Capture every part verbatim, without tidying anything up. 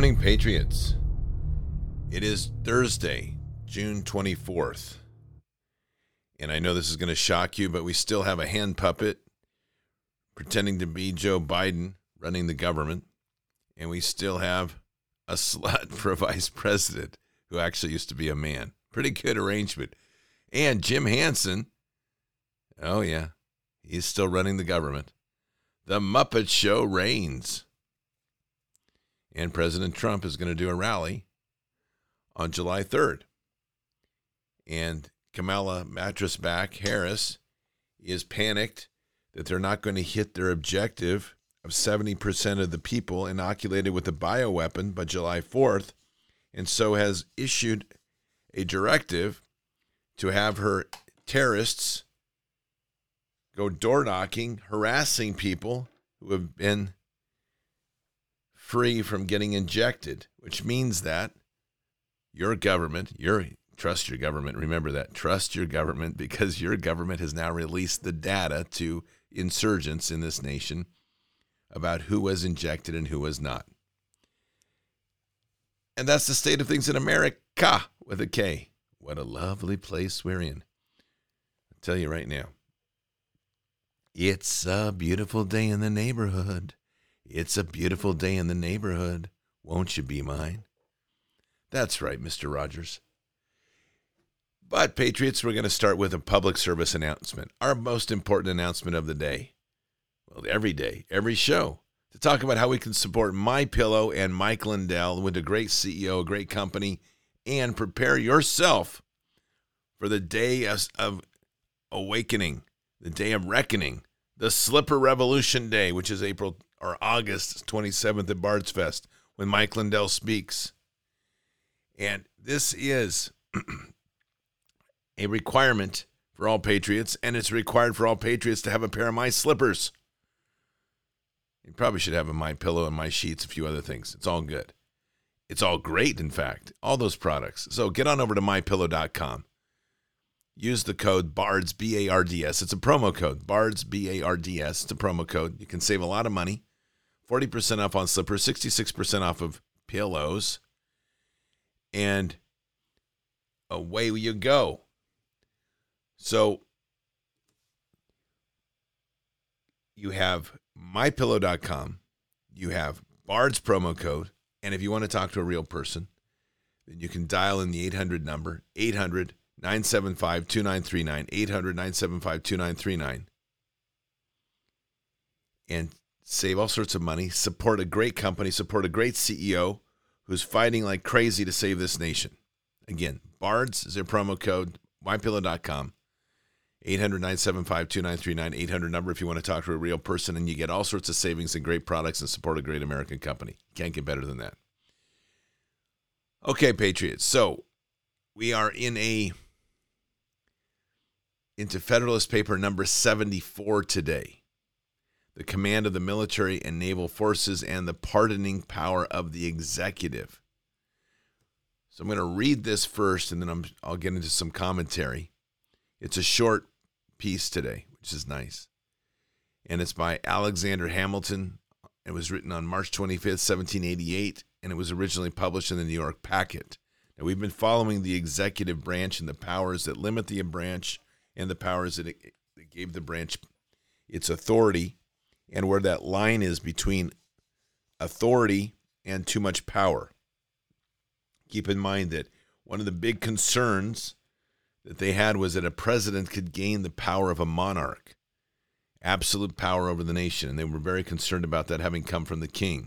morning, Patriots. It is Thursday, June twenty-fourth. And I know this is going to shock you, but we still have a hand puppet pretending to be Joe Biden running the government. And we still have a slut for a vice president who actually used to be a man. Pretty good arrangement. And Jim Hansen, oh yeah, he's still running the government. The Muppet Show reigns. And President Trump is going to do a rally on July third. And Kamala Mattress-Back Harris is panicked that they're not going to hit their objective of seventy percent of the people inoculated with a bioweapon by July fourth, and so has issued a directive to have her terrorists go door-knocking, harassing people who have been free from getting injected, which means that your government, your trust your government, remember that, trust your government, because your government has now released the data to insurgents in this nation about who was injected and who was not. And that's the state of things in America with a K. What a lovely place we're in. I'll tell you right now, it's a beautiful day in the neighborhood. It's a beautiful day in the neighborhood. Won't you be mine? That's right, Mister Rogers. But, Patriots, we're going to start with a public service announcement. Our most important announcement of the day. Well, every day, every show. To talk about how we can support MyPillow and Mike Lindell with a great C E O, a great company, and prepare yourself for the day of, of awakening, the day of reckoning, the Slipper Revolution Day, which is April or August twenty-seventh at Bard's Fest, when Mike Lindell speaks. And this is a requirement for all Patriots, and it's required for all Patriots to have a pair of my slippers. You probably should have a My Pillow and My Sheets, a few other things. It's all good. It's all great, in fact, all those products. So get on over to my pillow dot com. Use the code BARDS, B A R D S. It's a promo code, BARDS, B A R D S. It's a promo code. You can save a lot of money. forty percent off on slippers, sixty-six percent off of pillows. And away you go. So you have my pillow dot com. You have BARDS promo code. And if you want to talk to a real person, then you can dial in the eight hundred number, eight hundred, nine seven five, two nine three nine, eight hundred, nine seven five, two nine three nine. And save all sorts of money, support a great company, support a great C E O who's fighting like crazy to save this nation. Again, BARDS is their promo code, my pillow dot com, eight hundred, nine seven five, two nine three nine, eight hundred number if you want to talk to a real person, and you get all sorts of savings and great products and support a great American company. Can't get better than that. Okay, Patriots, so we are in a into Federalist Paper number seventy-four today. The command of the military and naval forces and the pardoning power of the executive. So I'm going to read this first, and then I'm, I'll get into some commentary. It's a short piece today, which is nice. And it's by Alexander Hamilton. It was written on March twenty-fifth, seventeen eighty-eight, and it was originally published in the New York Packet. Now, we've been following the executive branch and the powers that limit the branch and the powers that, it, that gave the branch its authority, and where that line is between authority and too much power. Keep in mind that one of the big concerns that they had was that a president could gain the power of a monarch, absolute power over the nation, and they were very concerned about that having come from the king.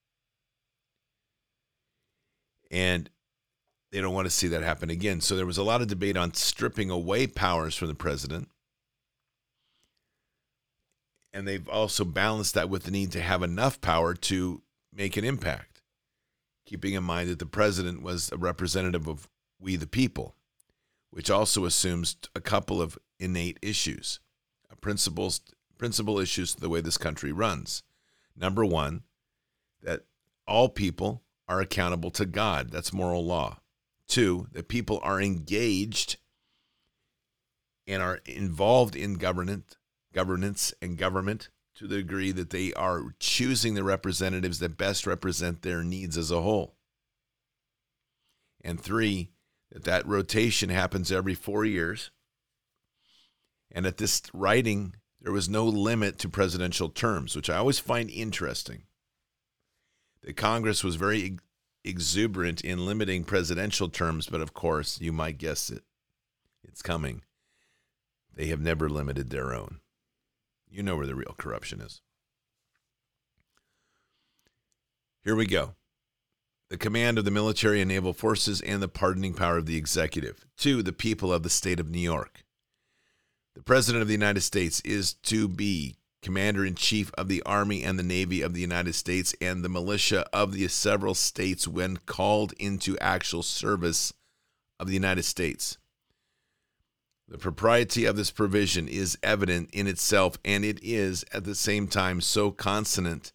And they don't want to see that happen again. So there was a lot of debate on stripping away powers from the president. And they've also balanced that with the need to have enough power to make an impact, keeping in mind that the president was a representative of we the people, which also assumes a couple of innate issues, principles, principal issues to the way this country runs. Number one, that all people are accountable to God. That's moral law. Two, that people are engaged and are involved in governance, governance and government to the degree that they are choosing the representatives that best represent their needs as a whole. And three, that that rotation happens every four years. And at this writing, there was no limit to presidential terms, which I always find interesting. The Congress was very exuberant in limiting presidential terms, but of course, you might guess it. It's coming. They have never limited their own. You know where the real corruption is. Here we go. The command of the military and naval forces and the pardoning power of the executive. To the people of the state of New York. The President of the United States is to be Commander-in-Chief of the Army and the Navy of the United States and the militia of the several states when called into actual service of the United States. The propriety of this provision is evident in itself, and it is at the same time so consonant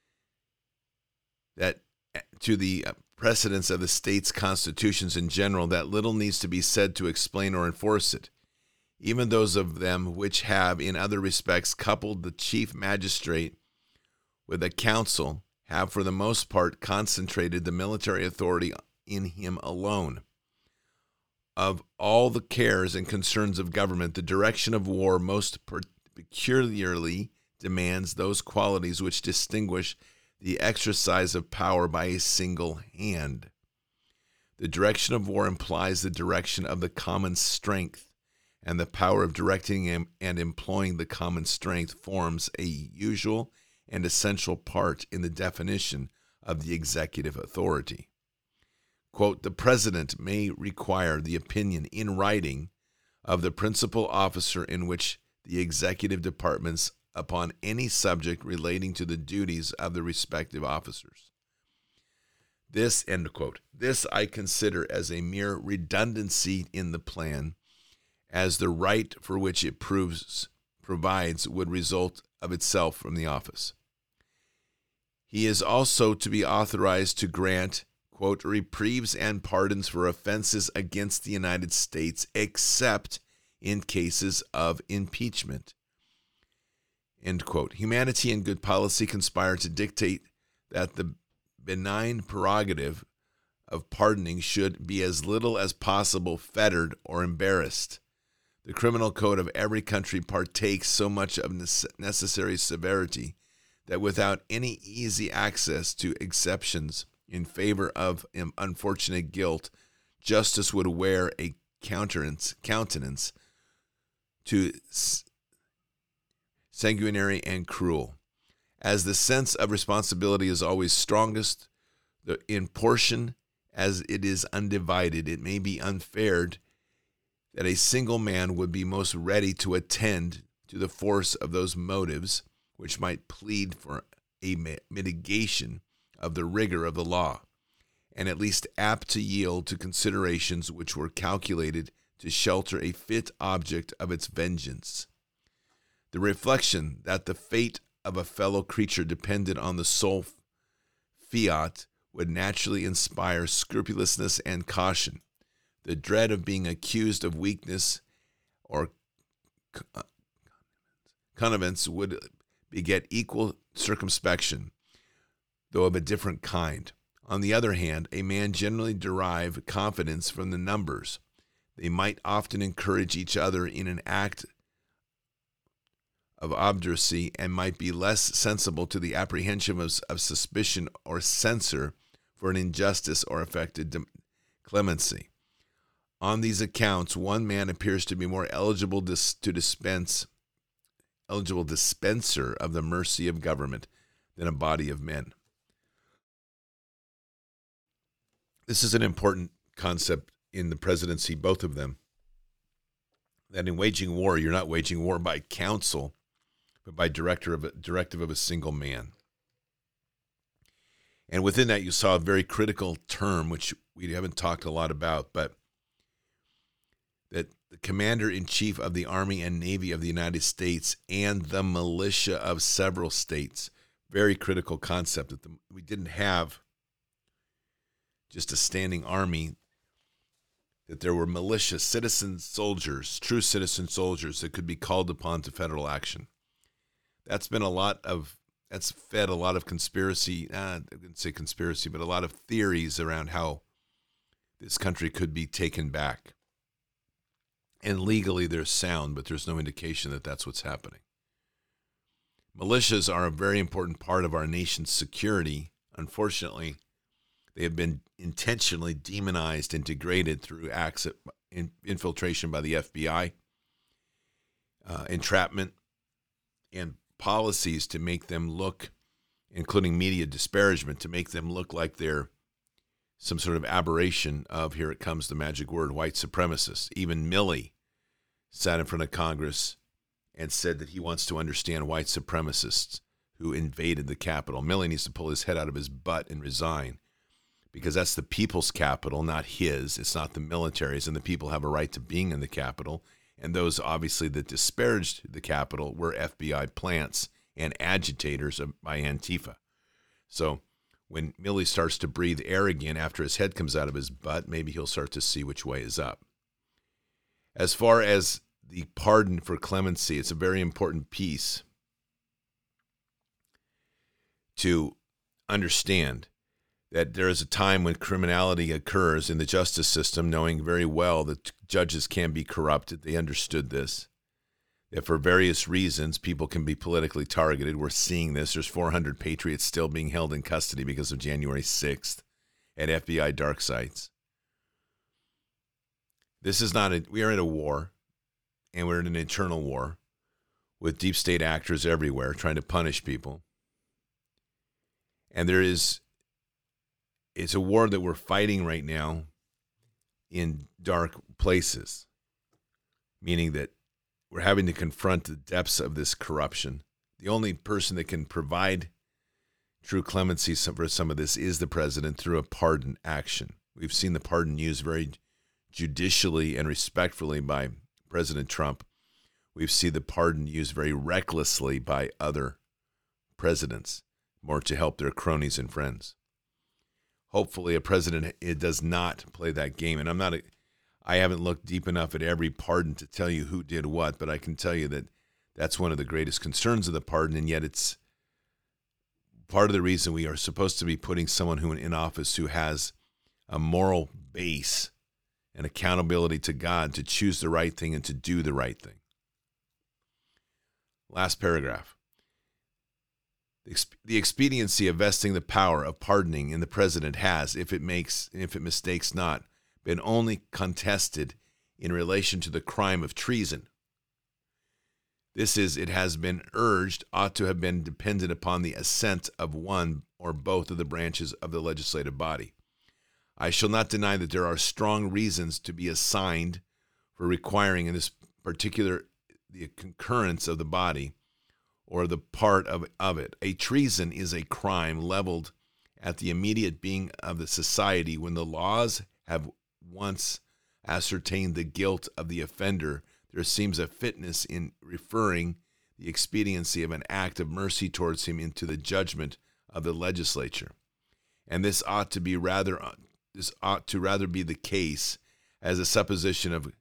that to the precedents of the states' constitutions in general that little needs to be said to explain or enforce it. Even those of them which have in other respects coupled the chief magistrate with a council have for the most part concentrated the military authority in him alone. Of all the cares and concerns of government, the direction of war most peculiarly demands those qualities which distinguish the exercise of power by a single hand. The direction of war implies the direction of the common strength, and the power of directing and employing the common strength forms a usual and essential part in the definition of the executive authority. Quote, the president may require the opinion in writing of the principal officer in which the executive departments upon any subject relating to the duties of the respective officers. This, end quote, this I consider as a mere redundancy in the plan, as the right for which it proves provides would result of itself from the office. He is also to be authorized to grant, quote, reprieves and pardons for offenses against the United States, except in cases of impeachment, end quote. Humanity and good policy conspire to dictate that the benign prerogative of pardoning should be as little as possible fettered or embarrassed. The criminal code of every country partakes so much of necessary severity that without any easy access to exceptions in favor of unfortunate guilt, justice would wear a countenance, countenance to sanguinary and cruel. As the sense of responsibility is always strongest, the, in portion as it is undivided, it may be unfair that a single man would be most ready to attend to the force of those motives which might plead for a mitigation of the rigor of the law, and at least apt to yield to considerations which were calculated to shelter a fit object of its vengeance. The reflection that the fate of a fellow creature depended on the sole fiat would naturally inspire scrupulousness and caution. The dread of being accused of weakness or connivance would beget equal circumspection, though of a different kind. On the other hand, a man generally derive confidence from the numbers. They might often encourage each other in an act of obduracy and might be less sensible to the apprehension of, of suspicion or censure for an injustice or affected clemency. On these accounts, one man appears to be more eligible dis- to dispense, eligible dispenser of the mercy of government than a body of men. This is an important concept in the presidency, both of them, that in waging war, you're not waging war by counsel, but by director of a, directive of a single man. And within that, you saw a very critical term, which we haven't talked a lot about, but that the commander-in-chief of the Army and Navy of the United States and the militia of several states, very critical concept, that the, we didn't have just a standing army, that there were militia, citizen soldiers, true citizen soldiers that could be called upon to federal action. that's been a lot of, that's fed a lot of conspiracy, uh, I wouldn't say conspiracy, but a lot of theories around how this country could be taken back. And legally they're sound, but there's no indication that that's what's happening. Militias are a very important part of our nation's security. Unfortunately, they have been intentionally demonized and degraded through acts of infiltration by the F B I, uh, entrapment, and policies to make them look, including media disparagement, to make them look like they're some sort of aberration of, here it comes, the magic word, white supremacists. Even Milley sat in front of Congress and said that he wants to understand white supremacists who invaded the Capitol. Milley needs to pull his head out of his butt and resign, because that's the people's Capitol, not his. It's not the military's, and the people have a right to being in the Capitol. And those, obviously, that disparaged the Capitol were F B I plants and agitators by Antifa. So when Milley starts to breathe air again after his head comes out of his butt, maybe he'll start to see which way is up. As far as the pardon for clemency, it's a very important piece to understand that there is a time when criminality occurs in the justice system, knowing very well that judges can be corrupted. They understood this. That for various reasons, people can be politically targeted. We're seeing this. There's four hundred patriots still being held in custody because of January sixth at F B I dark sites. This is not a, we are in a war, and we're in an internal war with deep state actors everywhere trying to punish people. And there is, it's a war that we're fighting right now in dark places, meaning that we're having to confront the depths of this corruption. The only person that can provide true clemency for some of this is the president through a pardon action. We've seen the pardon used very judicially and respectfully by President Trump. We've seen the pardon used very recklessly by other presidents, more to help their cronies and friends. Hopefully a president, it does not play that game. And I'm not, a, I haven't looked deep enough at every pardon to tell you who did what, but I can tell you that that's one of the greatest concerns of the pardon, and yet it's part of the reason we are supposed to be putting someone who in office who has a moral base and accountability to God to choose the right thing and to do the right thing. Last paragraph. The expediency of vesting the power of pardoning in the president has, if it makes, if it mistakes not, been only contested in relation to the crime of treason. This is, it has been urged, ought to have been dependent upon the assent of one or both of the branches of the legislative body. I shall not deny that there are strong reasons to be assigned for requiring in this particular the concurrence of the body or the part of, of it. A treason is a crime leveled at the immediate being of the society when the laws have once ascertained the guilt of the offender. There seems a fitness in referring the expediency of an act of mercy towards him into the judgment of the legislature. And this ought to be rather this ought to rather be the case as a supposition of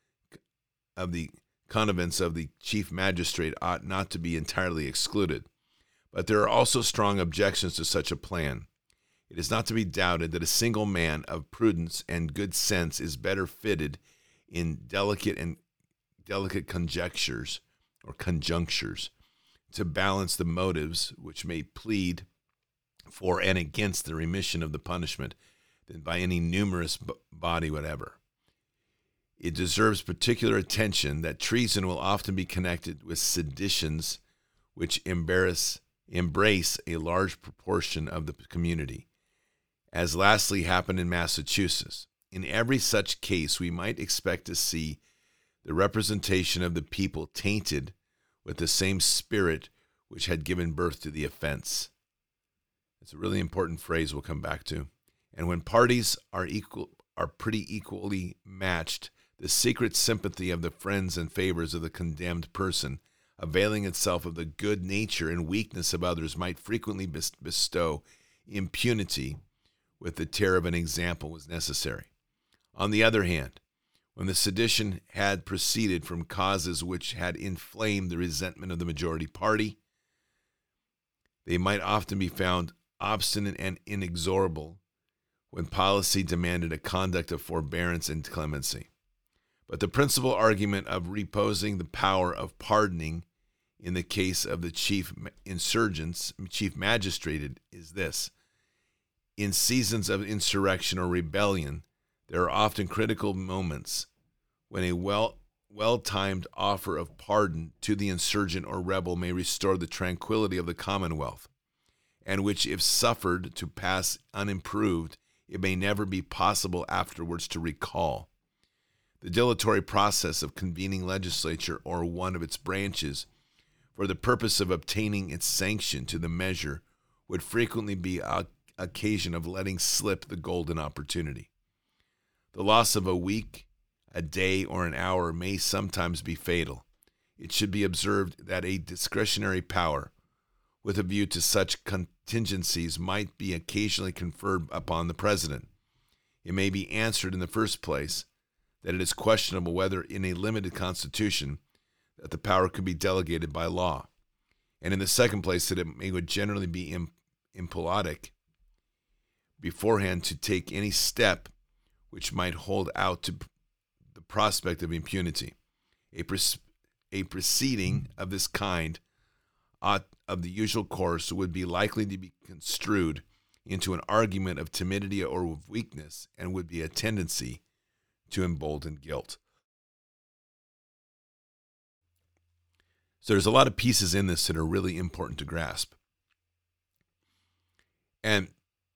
of the connivance of the chief magistrate ought not to be entirely excluded. But there are also strong objections to such a plan. It is not to be doubted that a single man of prudence and good sense is better fitted in delicate and delicate conjectures or conjunctures to balance the motives which may plead for and against the remission of the punishment than by any numerous b- body whatever. It deserves particular attention that treason will often be connected with seditions which embarrass, embrace a large proportion of the community, as lastly happened in Massachusetts. In every such case, we might expect to see the representation of the people tainted with the same spirit which had given birth to the offense. It's a really important phrase we'll come back to. And when parties are equal, are pretty equally matched, the secret sympathy of the friends and favors of the condemned person, availing itself of the good nature and weakness of others, might frequently bestow impunity with the terror of an example was necessary. On the other hand, when the sedition had proceeded from causes which had inflamed the resentment of the majority party, They might often be found obstinate and inexorable when policy demanded a conduct of forbearance and clemency. But the principal argument of reposing the power of pardoning in the case of the chief insurgents, chief magistrate, is this. In seasons of insurrection or rebellion, there are often critical moments when a well, well-timed offer of pardon to the insurgent or rebel may restore the tranquility of the commonwealth, and which, if suffered to pass unimproved, it may never be possible afterwards to recall. The dilatory process of convening legislature or one of its branches for the purpose of obtaining its sanction to the measure would frequently be a occasion of letting slip the golden opportunity. The loss of a week, a day, or an hour may sometimes be fatal. It should be observed that a discretionary power, with a view to such contingencies, might be occasionally conferred upon the president. It may be answered in the first place that it is questionable whether in a limited constitution that the power could be delegated by law, and in the second place that it may would generally be imp- impolitic beforehand to take any step which might hold out to the prospect of impunity. A, pres- a proceeding of this kind ought of the usual course would be likely to be construed into an argument of timidity or of weakness, and would be a tendency to embolden guilt. So there's a lot of pieces in this that are really important to grasp. And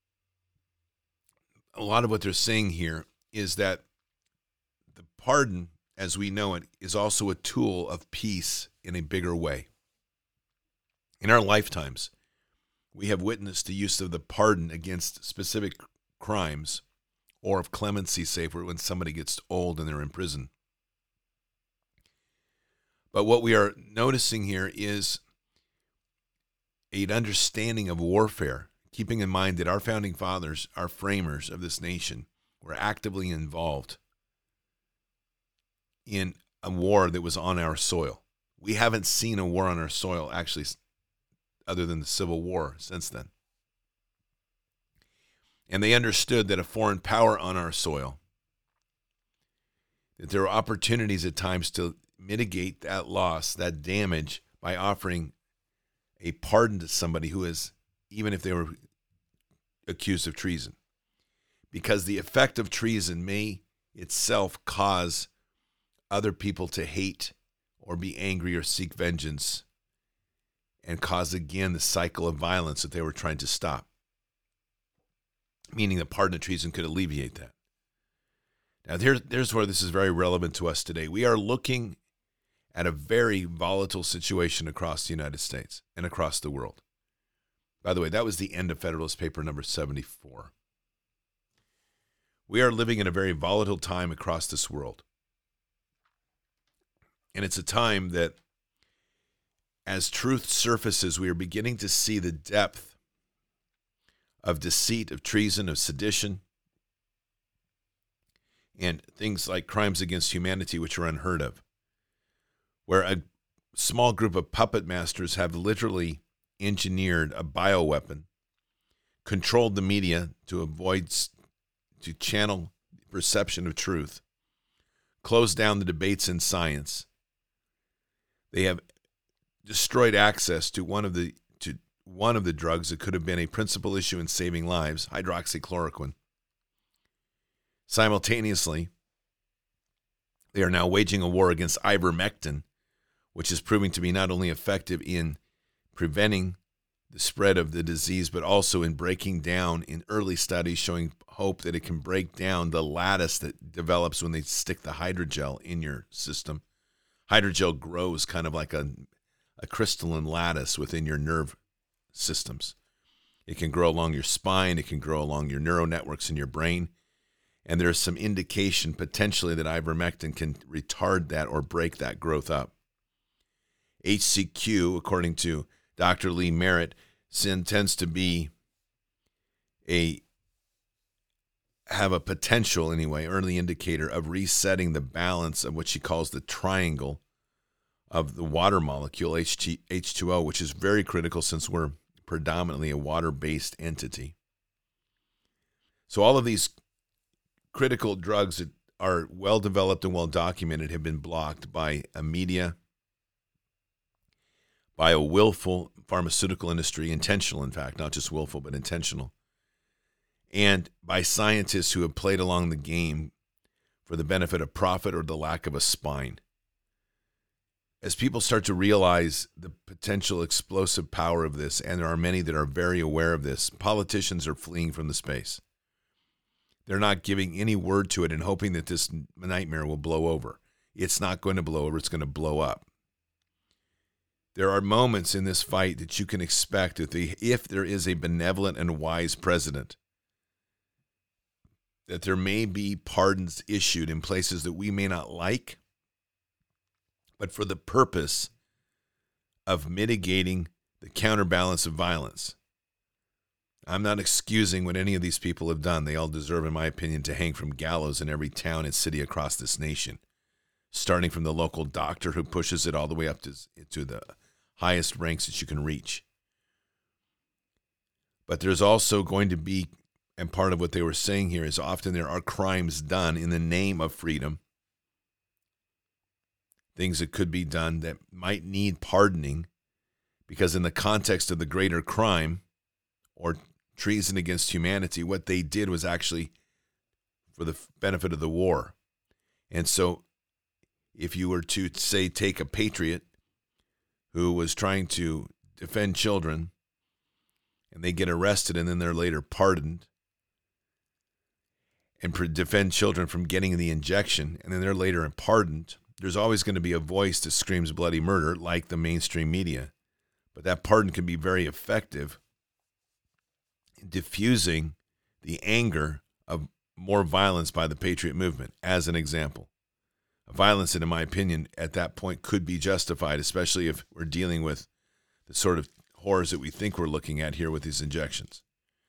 a lot of what they're saying here is that the pardon, as we know it, is also a tool of peace in a bigger way. In our lifetimes, we have witnessed the use of the pardon against specific crimes, or of clemency, say, for when somebody gets old and they're in prison. But what we are noticing here is an understanding of warfare, keeping in mind that our founding fathers, our framers of this nation, were actively involved in a war that was on our soil. We haven't seen a war on our soil, actually, other than the Civil War since then. And they understood that a foreign power on our soil, that there are opportunities at times to mitigate that loss, that damage, by offering a pardon to somebody who is, even if they were accused of treason. Because the effect of treason may itself cause other people to hate or be angry or seek vengeance, and cause again the cycle of violence that they were trying to stop. Meaning the pardon of treason could alleviate that. Now, there, there's where this is very relevant to us today. We are looking at a very volatile situation across the United States and across the world. By the way, that was the end of Federalist Paper number seventy-four. We are living in a very volatile time across this world. And it's a time that, as truth surfaces, we are beginning to see the depth of deceit, of treason, of sedition, and things like crimes against humanity, which are unheard of, where a small group of puppet masters have literally engineered a bioweapon, controlled the media to avoid, to channel perception of truth, closed down the debates in science. They have destroyed access to one of the to one of the drugs that could have been a principal issue in saving lives, hydroxychloroquine. Simultaneously, they are now waging a war against ivermectin, which is proving to be not only effective in preventing the spread of the disease, but also in breaking down, in early studies showing hope that it can break down the lattice that develops when they stick the hydrogel in your system. Hydrogel grows kind of like a, a crystalline lattice within your nerve systems. It can grow along your spine. It can grow along your neural networks in your brain. And there's some indication potentially that ivermectin can retard that or break that growth up. H C Q, according to Doctor Lee Merritt, tends to be a have a potential, anyway, early indicator of resetting the balance of what she calls the triangle of the water molecule, H two O, which is very critical since we're predominantly a water-based entity. So all of these critical drugs that are well-developed and well-documented have been blocked by a media, by a willful pharmaceutical industry, intentional, in fact, not just willful, but intentional, and by scientists who have played along the game for the benefit of profit or the lack of a spine. As people start to realize the potential explosive power of this, and there are many that are very aware of this, politicians are fleeing from the space. They're not giving any word to it and hoping that this nightmare will blow over. It's not going to blow over. It's going to blow up. There are moments in this fight that you can expect that the, if there is a benevolent and wise president, that there may be pardons issued in places that we may not like, but for the purpose of mitigating the counterbalance of violence. I'm not excusing what any of these people have done. They all deserve, in my opinion, to hang from gallows in every town and city across this nation, starting from the local doctor who pushes it all the way up to, to the highest ranks that you can reach. But there's also going to be, and part of what they were saying here is often there are crimes done in the name of freedom, things that could be done that might need pardoning, because in the context of the greater crime or treason against humanity, what they did was actually for the benefit of the war. And so if you were to, say, take a patriot who was trying to defend children and they get arrested and then they're later pardoned and defend children from getting the injection and then they're later pardoned, there's always going to be a voice that screams bloody murder like the mainstream media. But that pardon can be very effective in diffusing the anger of more violence by the patriot movement, as an example. A violence that, in my opinion, at that point could be justified, especially if we're dealing with the sort of horrors that we think we're looking at here with these injections.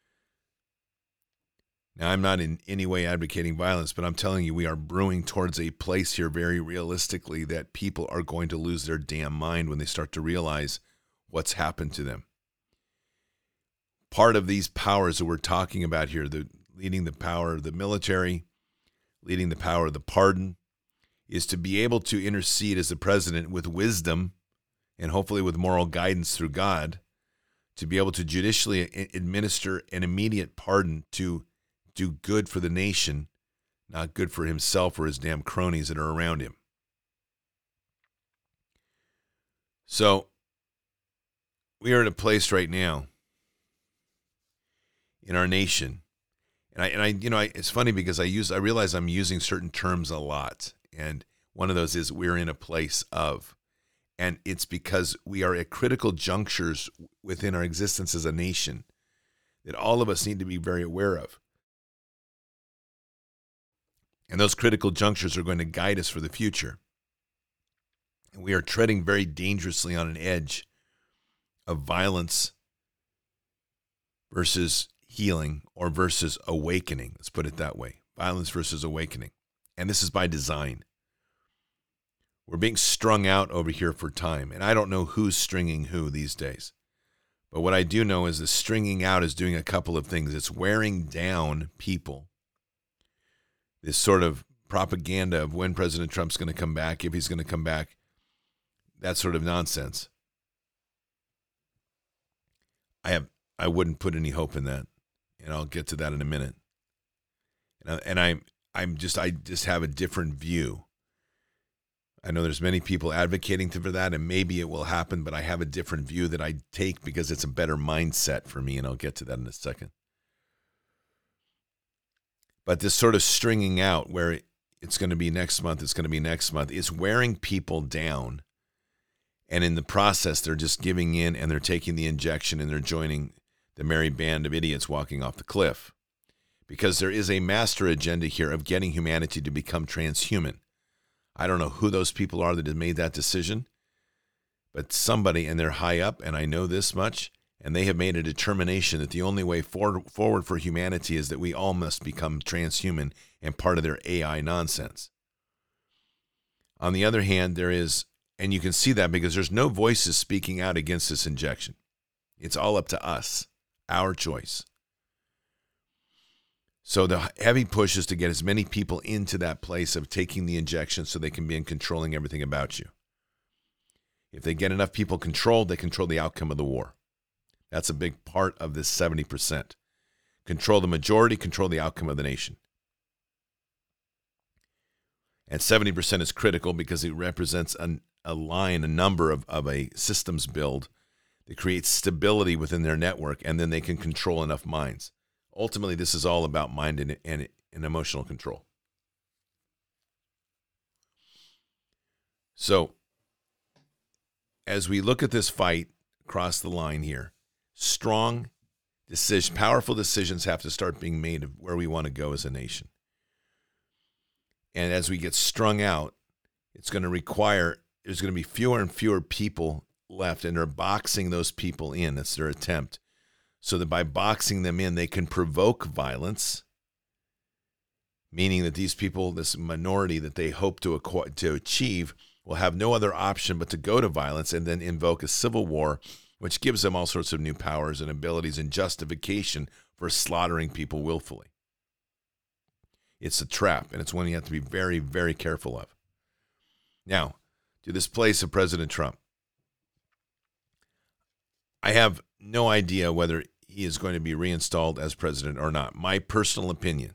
Now, I'm not in any way advocating violence, but I'm telling you we are brewing towards a place here very realistically that people are going to lose their damn mind when they start to realize what's happened to them. Part of these powers that we're talking about here, the leading the power of the military, leading the power of the pardon, is to be able to intercede as the president with wisdom and hopefully with moral guidance through God, to be able to judicially administer an immediate pardon to do good for the nation, not good for himself or his damn cronies that are around him. So we are in a place right now in our nation, and I, and I, you know, I, it's funny because I use, I realize I'm using certain terms a lot, and one of those is we're in a place of, and it's because we are at critical junctures within our existence as a nation that all of us need to be very aware of. And those critical junctures are going to guide us for the future. And we are treading very dangerously on an edge of violence versus healing, or versus awakening. Let's put it that way. Violence versus awakening. And this is by design. We're being strung out over here for time. And I don't know who's stringing who these days. But what I do know is the stringing out is doing a couple of things. It's wearing down people. This sort of propaganda of when President Trump's going to come back, if he's going to come back, that sort of nonsense. I have, I wouldn't put any hope in that, and I'll get to that in a minute. And, I, and I'm, I'm just, I just have a different view. I know there's many people advocating for that, and maybe it will happen, but I have a different view that I take because it's a better mindset for me, and I'll get to that in a second. But this sort of stringing out where it's going to be next month, it's going to be next month, is wearing people down. And in the process, they're just giving in and they're taking the injection and they're joining the merry band of idiots walking off the cliff. Because there is a master agenda here of getting humanity to become transhuman. I don't know who those people are that have made that decision, but somebody, and they're high up, and I know this much, and they have made a determination that the only way for, forward for humanity is that we all must become transhuman and part of their A I nonsense. On the other hand, there is, and you can see that because there's no voices speaking out against this injection. It's all up to us, our choice. So the heavy push is to get as many people into that place of taking the injection so they can be in controlling everything about you. If they get enough people controlled, they control the outcome of the war. That's a big part of this seventy percent. Control the majority, control the outcome of the nation. And seventy percent is critical because it represents an, a line, a number of, of a systems build that creates stability within their network, and then they can control enough minds. Ultimately, this is all about mind and, and, and emotional control. So, as we look at this fight across the line here, strong decision, powerful decisions have to start being made of where we want to go as a nation. And as we get strung out, it's going to require, there's going to be fewer and fewer people left, and they're boxing those people in. That's their attempt. So that by boxing them in, they can provoke violence, meaning that these people, this minority that they hope to acquire, to achieve, will have no other option but to go to violence and then invoke a civil war, which gives them all sorts of new powers and abilities and justification for slaughtering people willfully. It's a trap, and it's one you have to be very, very careful of. Now, to this place of President Trump. I have no idea whether he is going to be reinstalled as president or not. My personal opinion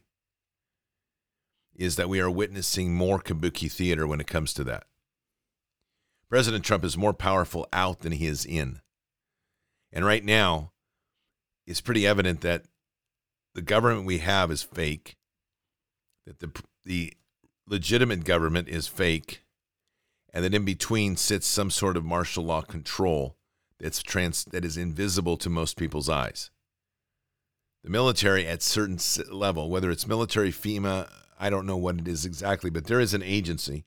is that we are witnessing more kabuki theater when it comes to that. President Trump is more powerful out than he is in. And right now, it's pretty evident that the government we have is fake, that the the legitimate government is fake, and that in between sits some sort of martial law control that's trans that is invisible to most people's eyes. The military at certain level, whether it's military, FEMA, I don't know what it is exactly, but there is an agency,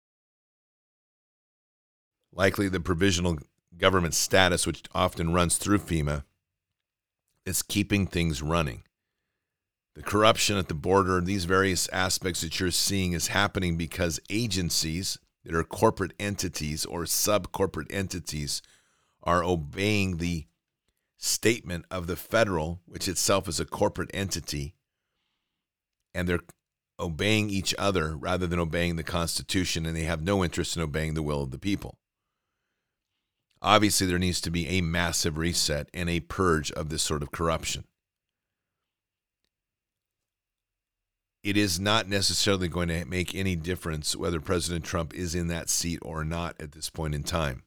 likely the provisional government status, which often runs through FEMA, that's keeping things running. The corruption at the border, these various aspects that you're seeing is happening because agencies that are corporate entities or sub-corporate entities are obeying the statement of the federal, which itself is a corporate entity, and they're obeying each other rather than obeying the Constitution, and they have no interest in obeying the will of the people. Obviously, there needs to be a massive reset and a purge of this sort of corruption. It is not necessarily going to make any difference whether President Trump is in that seat or not at this point in time.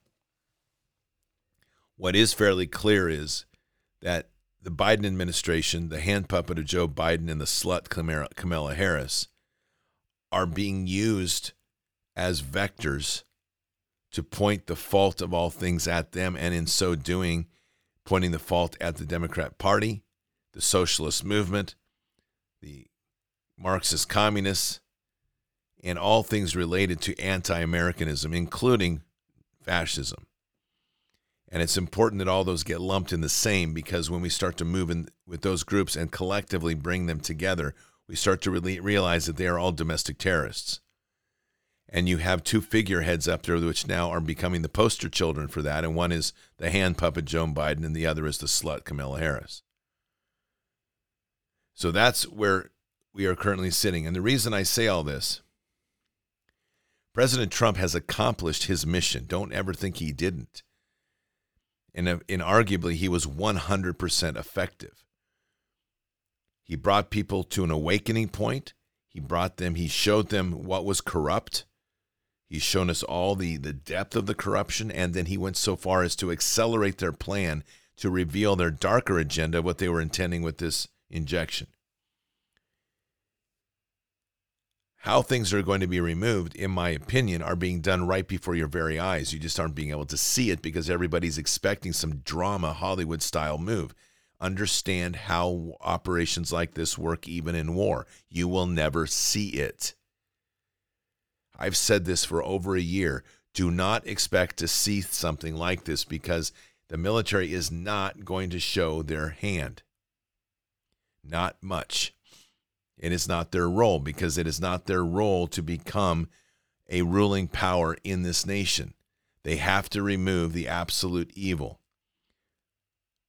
What is fairly clear is that the Biden administration, the hand puppet of Joe Biden and the slut Kamala Harris, are being used as vectors to point the fault of all things at them, and in so doing, pointing the fault at the Democrat Party, the socialist movement, the Marxist communists, and all things related to anti-Americanism, including fascism. And it's important that all those get lumped in the same, because when we start to move in with those groups and collectively bring them together, we start to really realize that they are all domestic terrorists. And you have two figureheads up there which now are becoming the poster children for that. And one is the hand puppet Joe Biden, and the other is the slut Kamala Harris. So that's where we are currently sitting. And the reason I say all this, President Trump has accomplished his mission. Don't ever think he didn't. And, and arguably, he was one hundred percent effective. He brought people to an awakening point. He brought them, he showed them what was corrupt. He's shown us all the, the depth of the corruption, and then he went so far as to accelerate their plan to reveal their darker agenda, what they were intending with this injection. How things are going to be removed, in my opinion, are being done right before your very eyes. You just aren't being able to see it because everybody's expecting some drama, Hollywood-style move. Understand how operations like this work even in war. You will never see it. I've said this for over a year. Do not expect to see something like this because the military is not going to show their hand. Not much. It is not their role, because it is not their role to become a ruling power in this nation. They have to remove the absolute evil.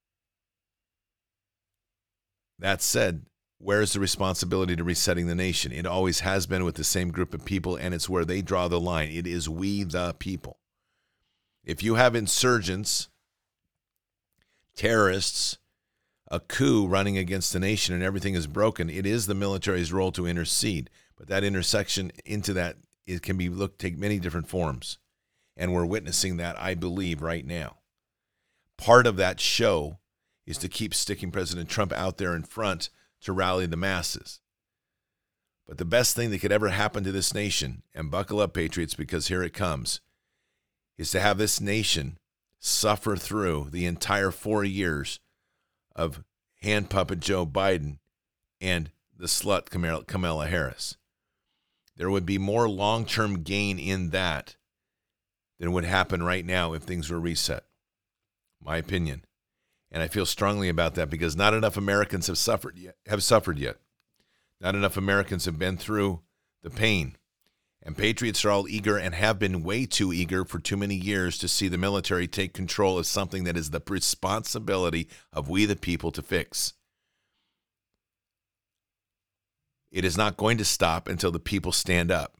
That said, where is the responsibility to resetting the nation? It always has been with the same group of people, and it's where they draw the line. It is we the people. If you have insurgents, terrorists, a coup running against the nation and everything is broken, it is the military's role to intercede. But that intersection into that, it can be looked take many different forms. And we're witnessing that, I believe, right now. Part of that show is to keep sticking President Trump out there in front to rally the masses. But the best thing that could ever happen to this nation, and buckle up, patriots, because here it comes, is to have this nation suffer through the entire four years of hand puppet Joe Biden and the slut Kamala Harris. There would be more long-term gain in that than would happen right now if things were reset. My opinion. And I feel strongly about that because not enough Americans have suffered yet, have suffered yet. Not enough Americans have been through the pain. And patriots are all eager and have been way too eager for too many years to see the military take control of something that is the responsibility of we the people to fix. It is not going to stop until the people stand up.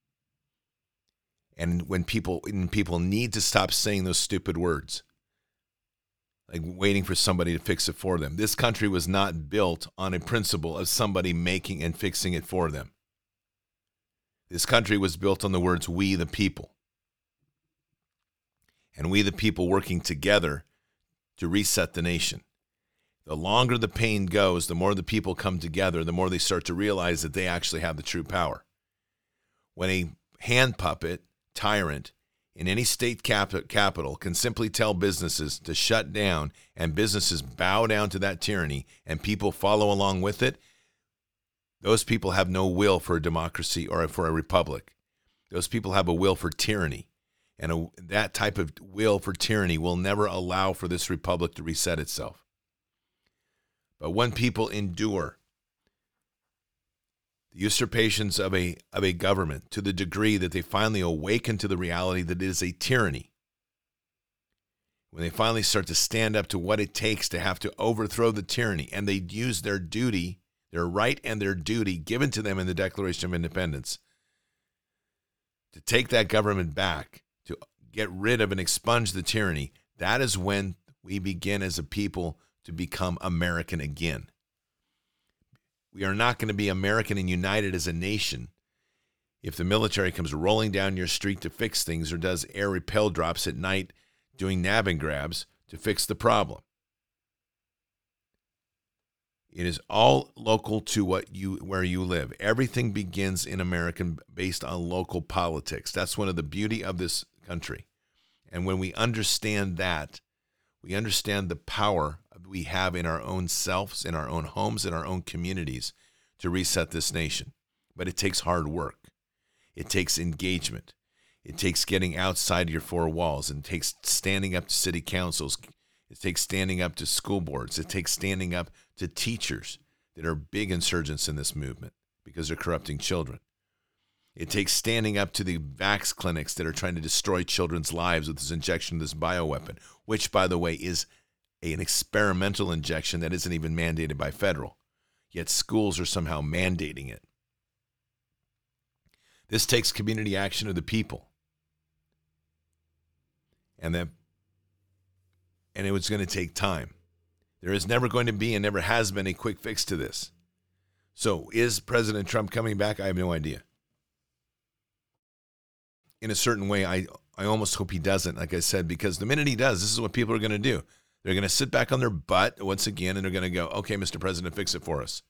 And when people, when people need to stop saying those stupid words, like waiting for somebody to fix it for them. This country was not built on a principle of somebody making and fixing it for them. This country was built on the words, we the people. And we the people working together to reset the nation. The longer the pain goes, the more the people come together, the more they start to realize that they actually have the true power. When a hand puppet, tyrant, in any state cap- capital can simply tell businesses to shut down and businesses bow down to that tyranny and people follow along with it, those people have no will for a democracy or for a republic. Those people have a will for tyranny. And a, that type of will for tyranny will never allow for this republic to reset itself. But when people endure the usurpations of a, of a government to the degree that they finally awaken to the reality that it is a tyranny, when they finally start to stand up to what it takes to have to overthrow the tyranny, and they use their duty, their right and their duty given to them in the Declaration of Independence, to take that government back, to get rid of and expunge the tyranny, that is when we begin as a people to become American again. We are not going to be American and united as a nation if the military comes rolling down your street to fix things or does air repel drops at night doing nab and grabs to fix the problem. It is all local to what you where you live. Everything begins in America based on local politics. That's one of the beauty of this country. And when we understand that, we understand the power we have in our own selves, in our own homes, in our own communities to reset this nation. But it takes hard work. It takes engagement. It takes getting outside your four walls. It takes standing up to city councils. It takes standing up to school boards. It takes standing up to teachers that are big insurgents in this movement because they're corrupting children. It takes standing up to the vax clinics that are trying to destroy children's lives with this injection of this bioweapon, which, by the way, is an experimental injection that isn't even mandated by federal, yet schools are somehow mandating it. This takes community action of the people. And that, and it was going to take time. There is never going to be and never has been a quick fix to this. So is President Trump coming back? I have no idea. In a certain way, I, I almost hope he doesn't, like I said, because the minute he does, this is what people are going to do. They're going to sit back on their butt once again, and they're going to go, okay, Mister President, fix it for us.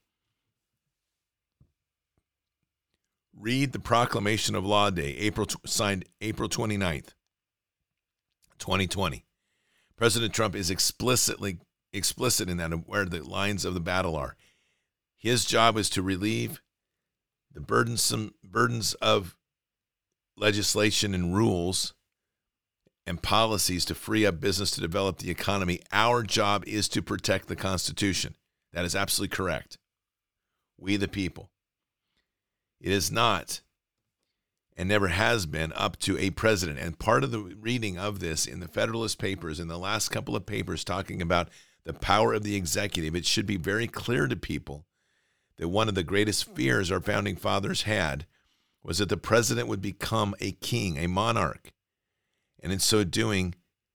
Read the Proclamation of Law Day, April signed April twenty-ninth, twenty twenty. President Trump is explicitly explicit in that, where the lines of the battle are. His job is to relieve the burdensome burdens of legislation and rules and policies to free up business to develop the economy. Our job is to protect the Constitution. That is absolutely correct. We the people. It is not and never has been up to a president. And part of the reading of this in the Federalist Papers, in the last couple of papers talking about the power of the executive, it should be very clear to people that one of the greatest fears our founding fathers had was that the president would become a king, a monarch, and in so doing,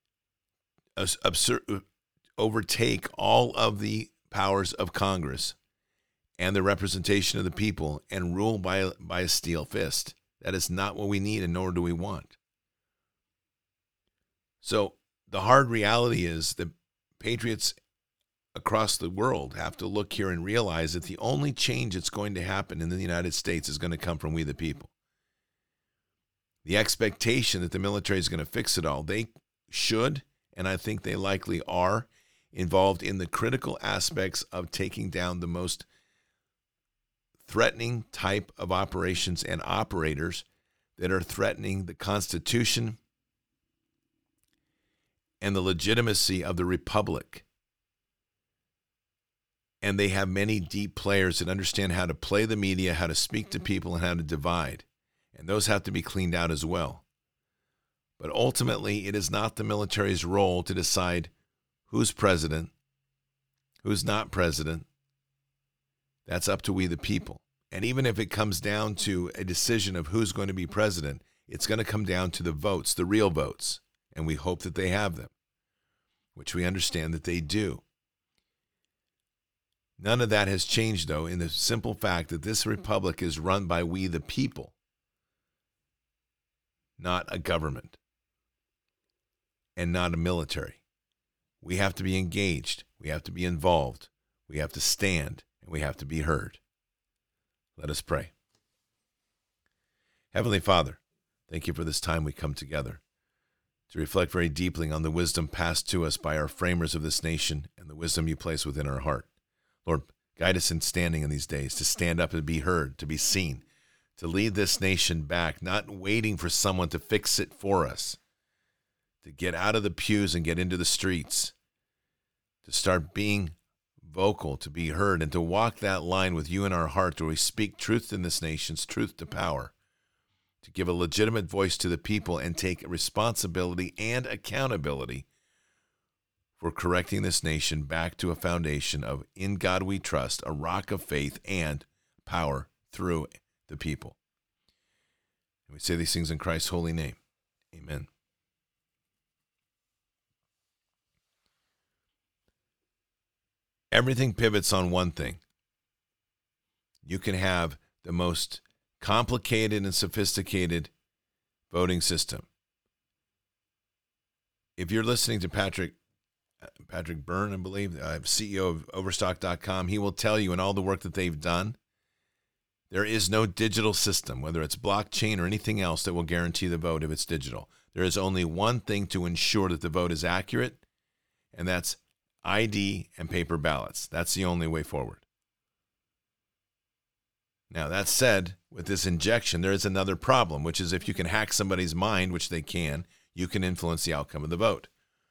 absur- overtake all of the powers of Congress and the representation of the people and rule by, by a steel fist. That is not what we need, and nor do we want. So the hard reality is that patriots across the world have to look here and realize that the only change that's going to happen in the United States is going to come from we the people. The expectation that the military is going to fix it all, they should, and I think they likely are, involved in the critical aspects of taking down the most threatening type of operations and operators that are threatening the Constitution and the legitimacy of the Republic. And they have many deep players that understand how to play the media, how to speak to people, and how to divide. And those have to be cleaned out as well. But ultimately, it is not the military's role to decide who's president, who's not president. That's up to we the people. And even if it comes down to a decision of who's going to be president, it's going to come down to the votes, the real votes. And we hope that they have them, which we understand that they do. None of that has changed, though, in the simple fact that this republic is run by we the people, not a government and not a military. We have to be engaged. We have to be involved. We have to stand, and we have to be heard. Let us pray. Heavenly Father, thank you for this time we come together to reflect very deeply on the wisdom passed to us by our framers of this nation and the wisdom you place within our heart. Lord, guide us in standing in these days, to stand up and be heard, to be seen, to lead this nation back, not waiting for someone to fix it for us, to get out of the pews and get into the streets, to start being vocal, to be heard, and to walk that line with you in our heart where we speak truth in this nation's truth to power, to give a legitimate voice to the people and take responsibility and accountability for correcting this nation back to a foundation of in God we trust, a rock of faith and power through the people. And we say these things in Christ's holy name. Amen. Everything pivots on one thing. You can have the most complicated and sophisticated voting system. If you're listening to Patrick Patrick Byrne, I believe, uh, C E O of Overstock dot com, he will tell you in all the work that they've done, there is no digital system, whether it's blockchain or anything else, that will guarantee the vote if it's digital. There is only one thing to ensure that the vote is accurate, and that's I D and paper ballots. That's the only way forward. Now, that said, with this injection, there is another problem, which is if you can hack somebody's mind, which they can, you can influence the outcome of the vote.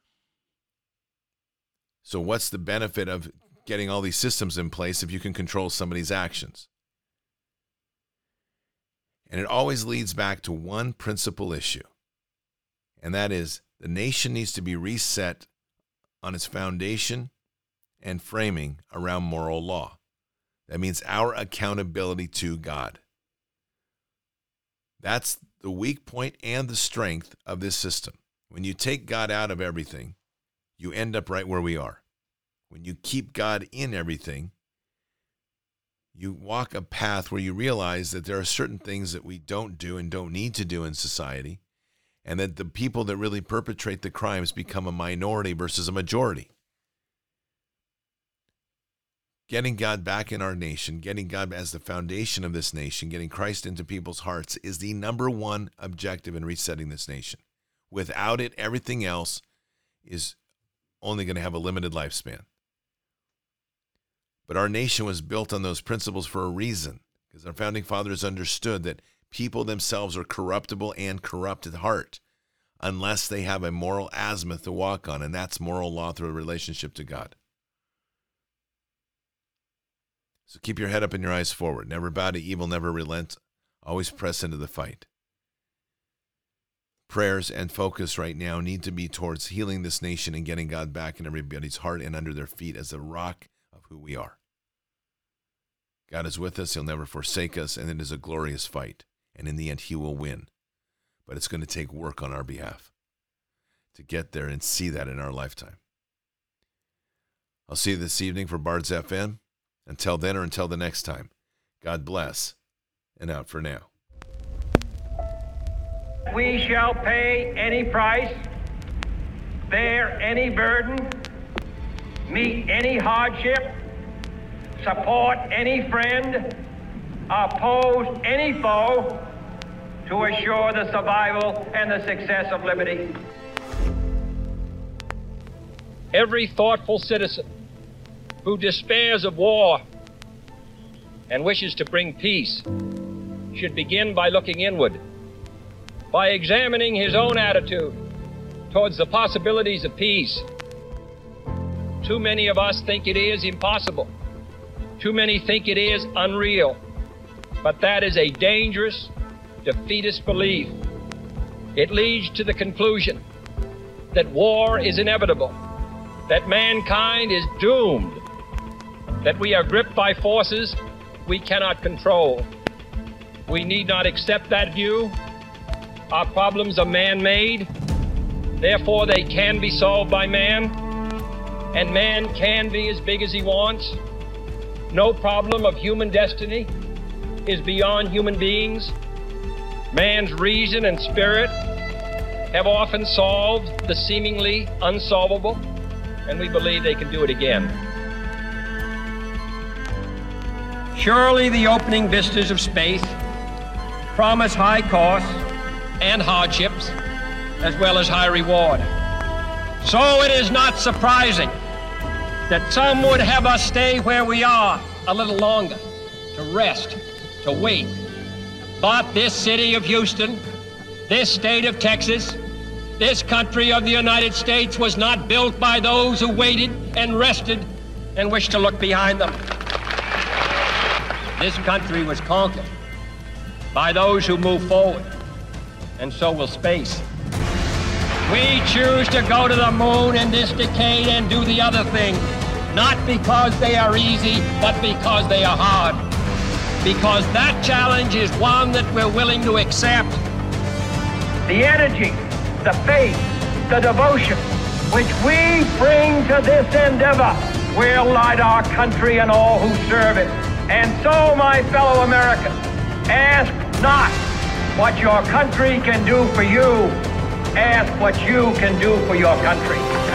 So what's the benefit of getting all these systems in place if you can control somebody's actions? And it always leads back to one principal issue, and that is the nation needs to be reset on its foundation and framing around moral law. That means our accountability to God. That's the weak point and the strength of this system. When you take God out of everything, you end up right where we are. When you keep God in everything, you walk a path where you realize that there are certain things that we don't do and don't need to do in society, and that the people that really perpetrate the crimes become a minority versus a majority. Getting God back in our nation, getting God as the foundation of this nation, getting Christ into people's hearts is the number one objective in resetting this nation. Without it, everything else is only going to have a limited lifespan. But our nation was built on those principles for a reason, because our founding fathers understood that people themselves are corruptible and corrupt at heart unless they have a moral azimuth to walk on, and that's moral law through a relationship to God. So keep your head up and your eyes forward. Never bow to evil, never relent. Always press into the fight. prayers and focus right now need to be towards healing this nation and getting God back in everybody's heart and under their feet as the rock of who we are. God is with us. He'll never forsake us, and it is a glorious fight. And in the end, he will win. But it's going to take work on our behalf to get there and see that in our lifetime. I'll see you this evening for Bards F M. Until then or until the next time, God bless, and out for now. We shall pay any price, bear any burden, meet any hardship, support any friend, oppose any foe to assure the survival and the success of liberty. Every thoughtful citizen who despairs of war and wishes to bring peace should begin by looking inward, by examining his own attitude towards the possibilities of peace. Too many of us think it is impossible. Too many think it is unreal. But that is a dangerous, defeatist belief. It leads to the conclusion that war is inevitable, that mankind is doomed, that we are gripped by forces we cannot control. We need not accept that view. Our problems are man-made, therefore they can be solved by man, and man can be as big as he wants. No problem of human destiny is beyond human beings. Man's reason and spirit have often solved the seemingly unsolvable, and we believe they can do it again. Surely the opening vistas of space promise high costs and hardships, as well as high reward. So it is not surprising that some would have us stay where we are a little longer, to rest, to wait. But this city of Houston, this state of Texas, this country of the United States was not built by those who waited and rested and wished to look behind them. This country was conquered by those who move forward, and so will space. We choose to go to the moon in this decade and do the other thing, not because they are easy, but because they are hard. Because that challenge is one that we're willing to accept. The energy, the faith, the devotion which we bring to this endeavor will light our country and all who serve it. And so, my fellow Americans, ask not what your country can do for you. Ask what you can do for your country.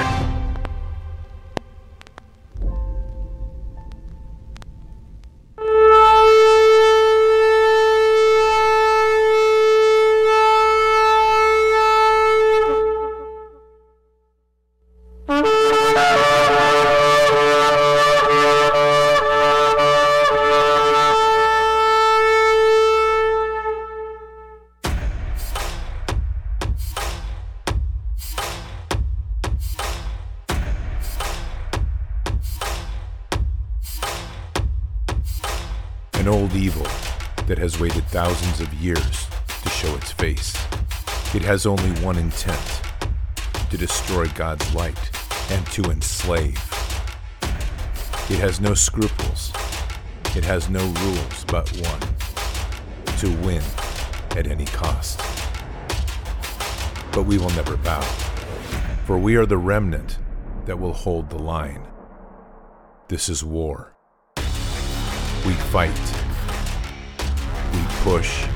An old evil that has waited thousands of years to show its face. It has only one intent: to destroy God's light and to enslave. It has no scruples. It has no rules but one: to win at any cost. But we will never bow, for we are the remnant that will hold the line. This is war. We fight. We push.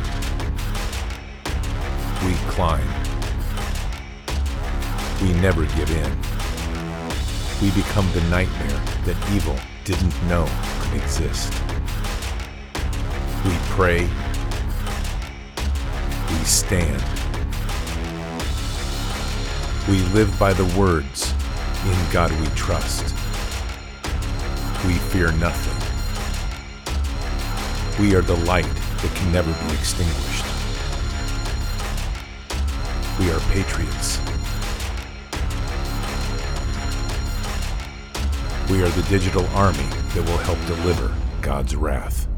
We climb. We never give in. We become the nightmare that evil didn't know could exist. We pray. We stand. We live by the words, "In God we trust." We fear nothing. We are the light that can never be extinguished. We are patriots. We are the digital army that will help deliver God's wrath.